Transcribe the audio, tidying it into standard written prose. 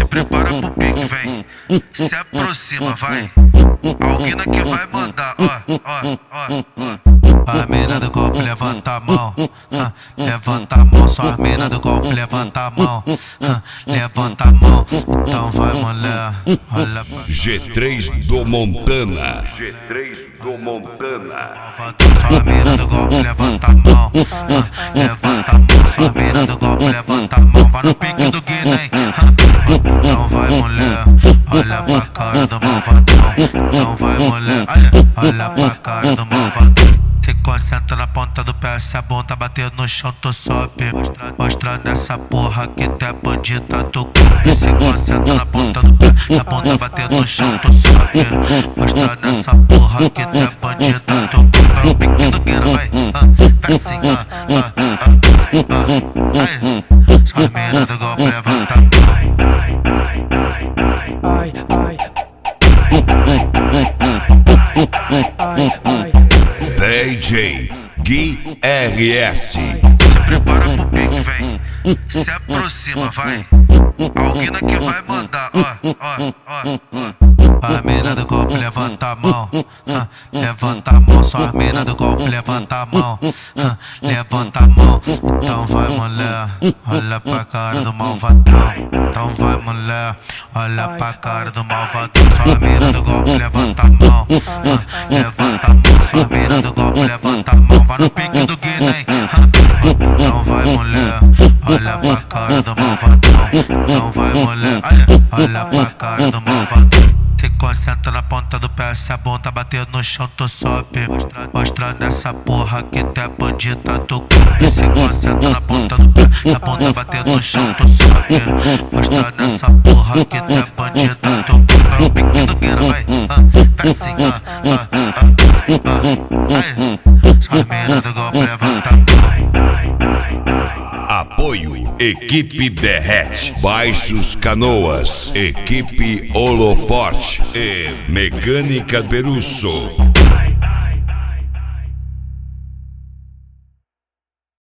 prepara pro pique, vem. Se aproxima, vai. Alguém que vai mandar, ó. A mina do golpe levanta a mão, levanta a mão. Só a mina do golpe levanta a mão, levanta a mão. Então vai, mulher, olha pra G3 do Montana. Só a mina do golpe levanta a mão, levanta a mão. Só a mina do golpe levanta a mão. Vai no pique do Guiné, então vai, mulher, olha pra cara do malvadão. Então vai, mulher, olha pra cara do malvadão. Se concentra na ponta do pé, se a bunda bater no chão, tu sobe. Mostra nessa porra que tu é bandida do golpe. Se concentra na ponta do pé, se a bunda bater no chão, tu sobe. Mostra nessa porra que tu é bandida do golpe. É um pique do Guina, vai, vai assim, só a mina do golpe levanta a mão. DJ Gui RS. Se prepara pro pique, vem. Se aproxima, vai. Alguém que vai mandar, ó. A mina do golpe levanta a mão, levanta a mão. Só a mina do golpe levanta a mão, levanta a mão. Então vai, mulher, olha pra cara do malvadão. Então vai, mulher, olha pra cara do malvadão. Só a mina do golpe levanta a mão, levanta a mão. Só a mina do golpe levanta a mão. Vai no pique do Guiné, então vai, mulher, olha pra cara do malvadão. Então vai, mulher, olha pra cara do malvadão. Se concentra na ponta do pé, se a bunda bater no chão, tu sobe. Mostra nessa porra que tu é bandida do golpe. Se concentra na ponta do pé, se a bunda bater no chão, tu sobe. Mostra nessa porra que tu é bandida do golpe. É um pique do Guina, vai, vai assim, só a mina do golpe levanta a mão. Apoio Equipe Derrete, Baixos Canoas, Equipe Holoforte e Mecânica Berusso.